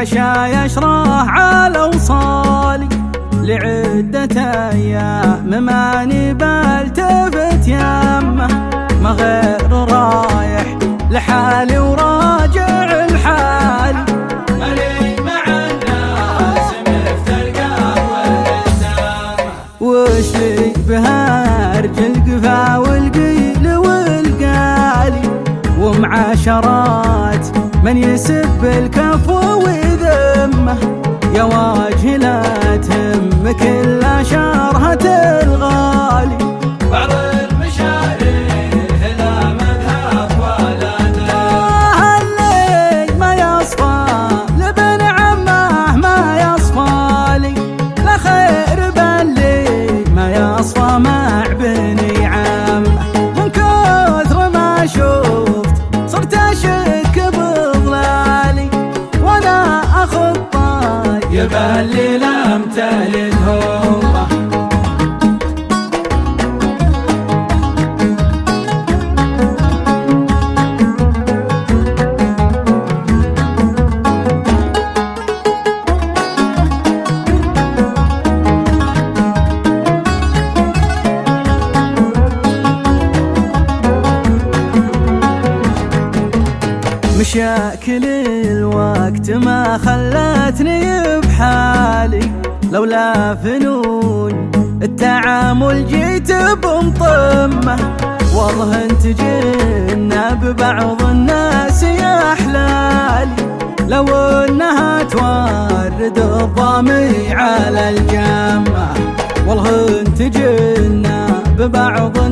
العشا يشرح على وصالي لعدة أيام ماني بالتفت يمه، ما غير رايح لحالي وراجع الحالي، مالي مع الناس مفترقة والقسامة. وش لي بهارج القفا والقيل والقالي ومعاشرات من يسب الكفو وذمه، يا واجه لا تهم كل شرهة الغالي، بعض المشاريع لا مذهب ولا دم. اللي ما يصفى لبن عمه ما يصفى لي، لا خير باللي ما يصفى مع بني عمه، من كثر ما شفت صرت اشك بضلالي وانا اخذ يبالي لم تلد همه. مشاكل الوقت ما خلتني بحالي، لولا فنون التعامل جيت بمطمه، والله تجينا ببعض الناس يا حلالي، لو انها تورد الضامي على الجمه، والله تجينا ببعض